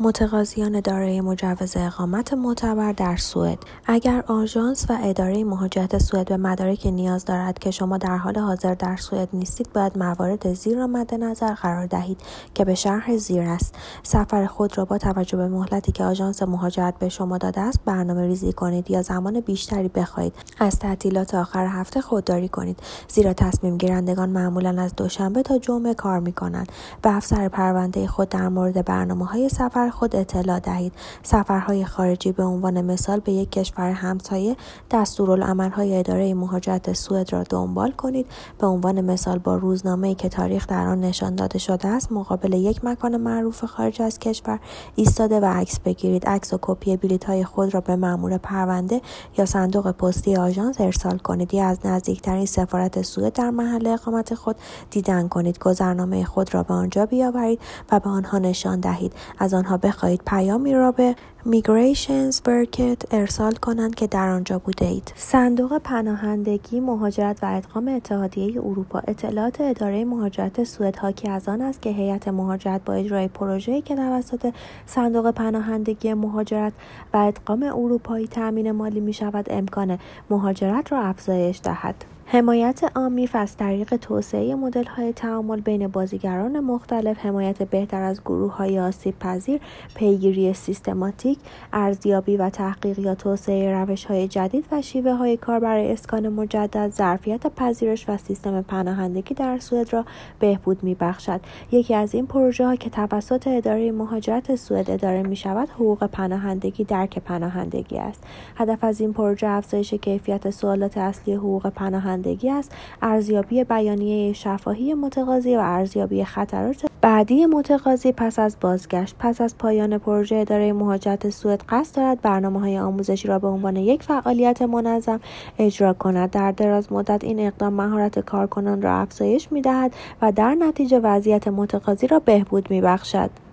متقاضیان دارای مجوز اقامت معتبر در سوئد. اگر آژانس و اداره مهاجرت سوئد به مدارکی نیاز دارد که شما در حال حاضر در سوئد نیستید، باید موارد زیر را مد نظر قرار دهید که به شرح زیر است. سفر خود را با توجه به مهلتی که آژانس مهاجرت به شما داده است برنامه‌ریزی کنید یا زمان بیشتری بخواهید. از تعطیلات آخر هفته خودداری کنید، زیرا تصمیم گیرندگان معمولاً از دوشنبه تا جمعه کار می‌کنند. به افسر پرونده خود در مورد برنامه‌های سفر خود اطلاع دهید. سفرهای خارجی به عنوان مثال به یک کشور همسایه، دستورالعمل‌های اداره مهاجرت سوئد را دنبال کنید. به عنوان مثال با روزنامه‌ای که تاریخ در آن نشان داده شده است مقابل یک مکان معروف خارج از کشور ایستاده و عکس بگیرید. عکس و کپی بلیط‌های خود را به مأمور پرونده یا صندوق پستی آژانس ارسال کنید یا از نزدیکترین سفارت سوئد در محل اقامت خود دیدن کنید. گذرنامه خود را به آنجا بیاورید و به آنها نشان دهید. از آنها بخواهید پیامی را به میگریشنز برکت ارسال کنند که در آنجا بوده اید. صندوق پناهندگی، مهاجرت و ادغام اتحادیه اروپا. اطلاعات اداره مهاجرت سوئد حاکی از آن است که هیئت مهاجرت با اجرای پروژه‌ای که توسط صندوق پناهندگی، مهاجرت و ادغام اروپایی تامین مالی می‌شود، امکان مهاجرت را افزایش دهد. حمایت عامیف از طریق توسعه مدل‌های تعامل بین بازیگران مختلف، حمایت بهتر از گروه‌های آسیب‌پذیر، پیگیری سیستماتیک، ارزیابی و تحقیق یا توسعه روش‌های جدید و شیوه‌های کار برای اسکان مجدد، ظرفیت پذیرش و سیستم پناهندگی در سوئد را بهبود می‌بخشد. یکی از این پروژه‌ها که توسط اداره مهاجرت سوئد اداره می‌شود، حقوق پناهندگی درک پناهندگی است. هدف از این پروژه افزایش کیفیت سوالات اصلی حقوق پناهندگی است، ارزیابی بیانیه شفاهی متقاضی و ارزیابی خطرات بعدی متقاضی پس از بازگشت. پس از پایان پروژه، اداره مهاجرت سوئد قصد دارد برنامه‌های آموزشی را به عنوان یک فعالیت منظم اجرا کند. در دراز مدت این اقدام مهارت کارکنان را افزایش می‌دهد و در نتیجه وضعیت متقاضی را بهبود می‌بخشد.